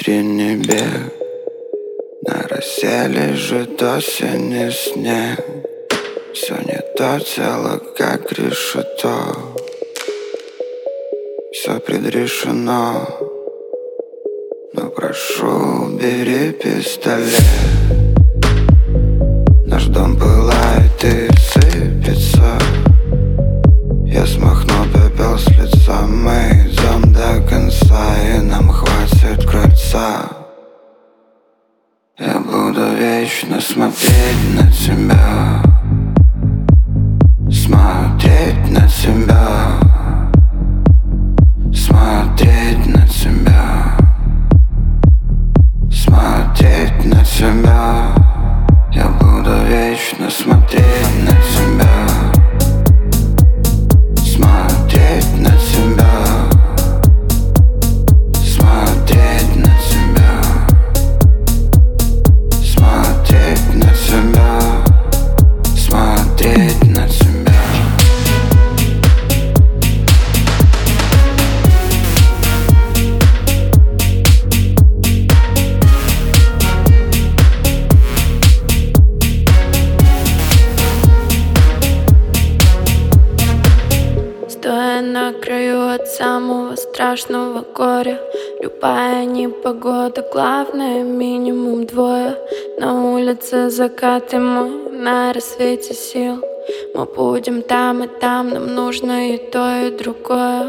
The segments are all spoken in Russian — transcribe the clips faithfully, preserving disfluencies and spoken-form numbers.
утренний бег. На росе лежит осенний снег. Все не то тело, как решето. Все предрешено. Но прошу, бери пистолет. Наш дом пылает и сыпется. Я смахну пепел с лица. Мы идем до конца, и нам хватит крыльца. Я буду вечно смотреть на тебя. Смотреть на тебя. Смотреть на тебя. Смотреть на тебя. Я буду вечно смотреть на тебя. Смотреть на тебя. Смотреть на тебя. Смотреть на тебя. Смотреть на тебя. Стоя на краю от самого страшного горя. Любая непогода, главное минимум двое. На улице закат, и мы на рассвете сил. Мы будем там и там, нам нужно и то, и другое.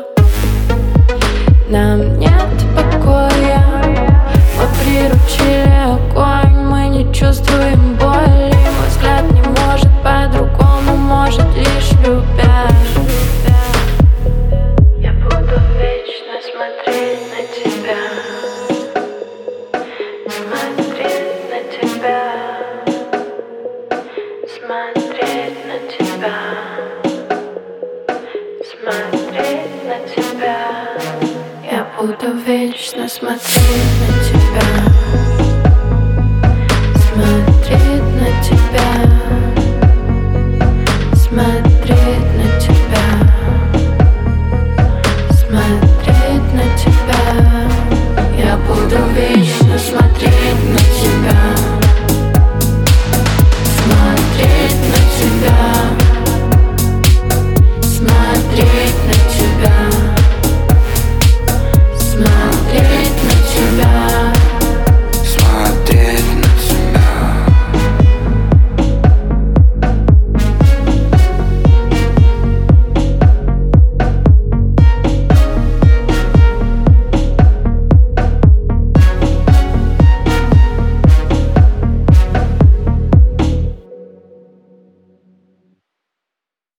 Нам нет покоя. Мы приручили огонь, мы не чувствуем боли. Мой взгляд не может по-другому, может лишь любя. Я буду вечно смотреть на тебя. Смотреть на тебя. Смотреть на тебя. Смотреть на тебя. Я буду вечно смотреть на тебя. Смотреть на тебя.